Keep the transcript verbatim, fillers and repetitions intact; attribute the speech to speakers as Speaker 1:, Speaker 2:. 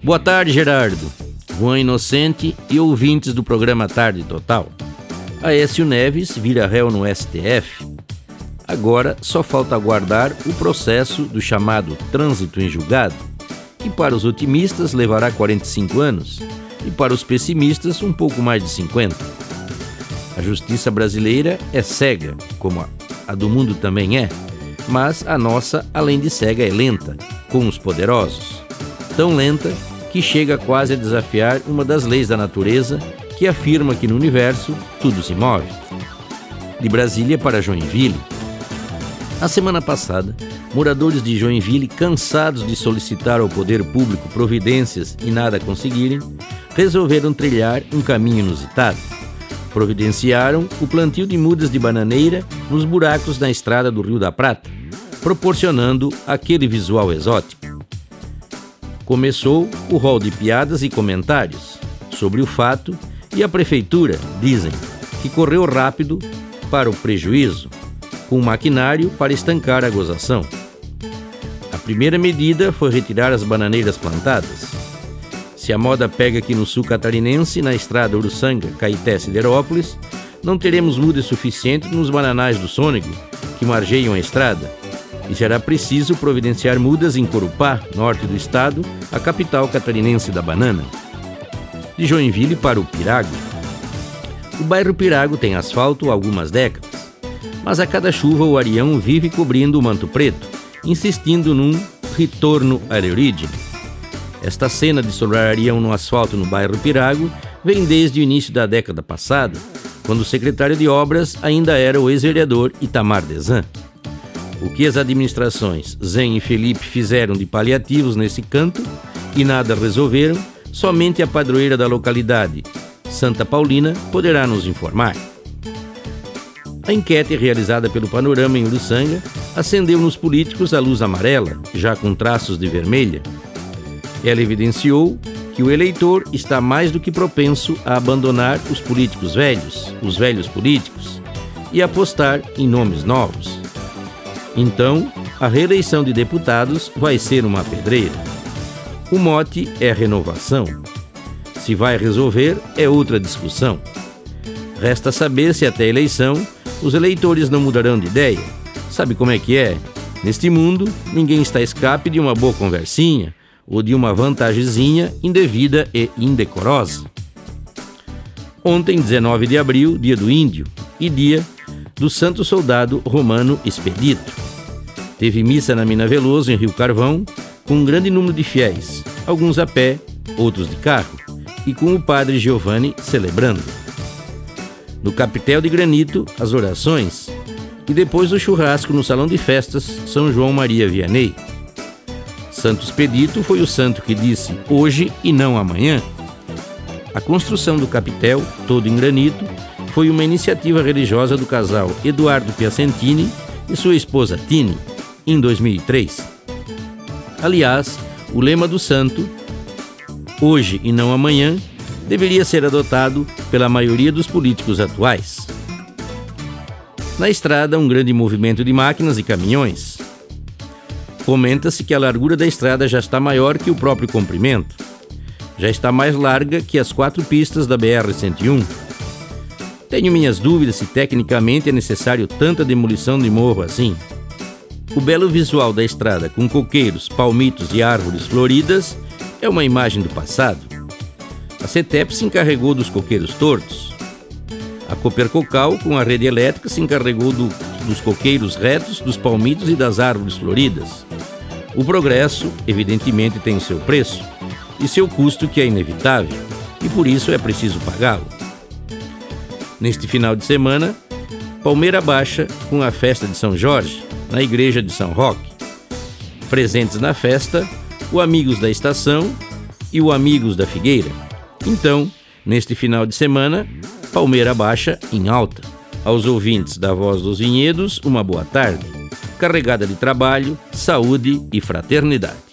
Speaker 1: Boa tarde, Gerardo, Juan Inocente e ouvintes do programa Tarde Total. Aécio Neves vira réu no S T F. Agora só falta aguardar o processo do chamado trânsito em julgado, que para os otimistas levará quarenta e cinco anos e para os pessimistas um pouco mais de cinquenta. A justiça brasileira é cega, como a, a do mundo também é, mas a nossa, além de cega, é lenta, com os poderosos. Tão lenta que chega quase a desafiar uma das leis da natureza que afirma que no universo tudo se move. De Brasília para Joinville. Na semana passada, moradores de Joinville, cansados de solicitar ao poder público providências e nada conseguirem, resolveram trilhar um caminho inusitado. Providenciaram o plantio de mudas de bananeira nos buracos na estrada do Rio da Prata, proporcionando aquele visual exótico. Começou o rol de piadas e comentários sobre o fato e a prefeitura, dizem, que correu rápido para o prejuízo, com maquinário para estancar a gozação. A primeira medida foi retirar as bananeiras plantadas. Se a moda pega aqui no sul catarinense, na estrada Uruçanga, Caeté, Siderópolis, não teremos mudas suficientes nos bananais do Sônego, que margeiam a estrada, e será preciso providenciar mudas em Corupá, norte do estado, a capital catarinense da banana. De Joinville para o Pirago. O bairro Pirago tem asfalto há algumas décadas, mas a cada chuva o Arião vive cobrindo o manto preto, insistindo num retorno à origem. Esta cena de sobrar Arião no asfalto no bairro Pirago vem desde o início da década passada, quando o secretário de obras ainda era o ex-vereador Itamar Dezan. O que as administrações Zen e Felipe fizeram de paliativos nesse canto e nada resolveram, somente a padroeira da localidade, Santa Paulina, poderá nos informar. A enquete realizada pelo Panorama em Uruçanga acendeu nos políticos a luz amarela, já com traços de vermelha. Ela evidenciou que o eleitor está mais do que propenso a abandonar os políticos velhos, os velhos políticos, e apostar em nomes novos. Então, a reeleição de deputados vai ser uma pedreira. O mote é renovação. Se vai resolver, é outra discussão. Resta saber se até a eleição os eleitores não mudarão de ideia. Sabe como é que é? Neste mundo, ninguém está a escape de uma boa conversinha ou de uma vantagenzinha indevida e indecorosa. Ontem, dezenove de abril, dia do Índio e dia do Santo Soldado Romano Expedito. Teve missa na Mina Veloso, em Rio Carvão, com um grande número de fiéis, alguns a pé, outros de carro, e com o padre Giovanni celebrando. No capitel de granito, as orações, e depois o churrasco no salão de festas São João Maria Vianney. Santo Expedito foi o santo que disse hoje e não amanhã. A construção do capitel, todo em granito, foi uma iniciativa religiosa do casal Eduardo Piacentini e sua esposa Tini, em dois mil e três. Aliás, o lema do santo, hoje e não amanhã, deveria ser adotado pela maioria dos políticos atuais. Na estrada, um grande movimento de máquinas e caminhões. Comenta-se que a largura da estrada já está maior que o próprio comprimento. Já está mais larga que as quatro pistas da B R cento e um. Tenho minhas dúvidas se tecnicamente é necessário tanta demolição de morro assim. O belo visual da estrada com coqueiros, palmitos e árvores floridas é uma imagem do passado. A CETEP se encarregou dos coqueiros tortos. A Copercocal, com a rede elétrica, se encarregou do, dos coqueiros retos, dos palmitos e das árvores floridas. O progresso, evidentemente, tem o seu preço e seu custo que é inevitável, e por isso é preciso pagá-lo. Neste final de semana, Palmeira Baixa com a festa de São Jorge, na igreja de São Roque. Presentes na festa, o Amigos da Estação e o Amigos da Figueira. Então, neste final de semana, Palmeira Baixa em alta. Aos ouvintes da Voz dos Vinhedos, uma boa tarde, carregada de trabalho, saúde e fraternidade.